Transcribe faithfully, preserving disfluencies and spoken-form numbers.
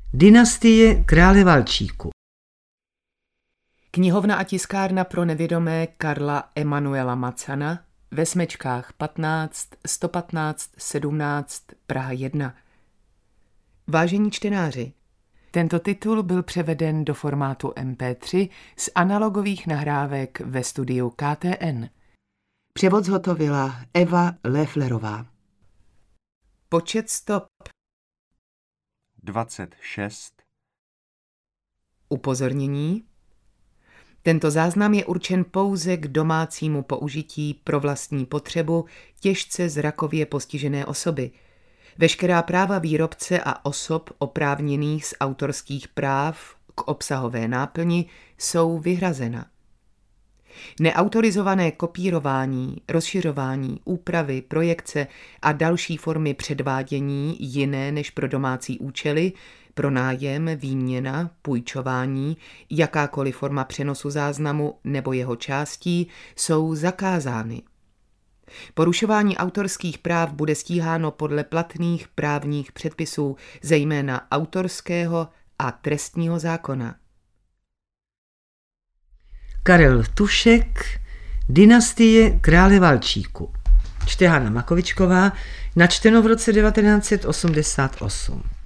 Dynastie krále Valčíku. Knihovna a tiskárna pro nevědomé Karla Emanuela Macana ve Smečkách patnáct, sto patnáct, sedmnáct, Praha jedna. Vážení čtenáři, tento titul byl převeden do formátu em pé tři z analogových nahrávek ve studiu ká té en. Převod zhotovila Eva Lefflerová. Počet stop dvacet šest. Upozornění. Tento záznam je určen pouze k domácímu použití pro vlastní potřebu těžce zrakově postižené osoby. Veškerá práva výrobce a osob oprávněných z autorských práv k obsahové náplni jsou vyhrazena. Neautorizované kopírování, rozšiřování, úpravy, projekce a další formy předvádění jiné než pro domácí účely, pronájem, výměna, půjčování, jakákoliv forma přenosu záznamu nebo jeho částí jsou zakázány. Porušování autorských práv bude stíháno podle platných právních předpisů, zejména autorského a trestního zákona. Karel Tušek, Dynastie krále Valčíku. Čte Hana Makovičková, načteno v roce devatenáct set osmdesát osm.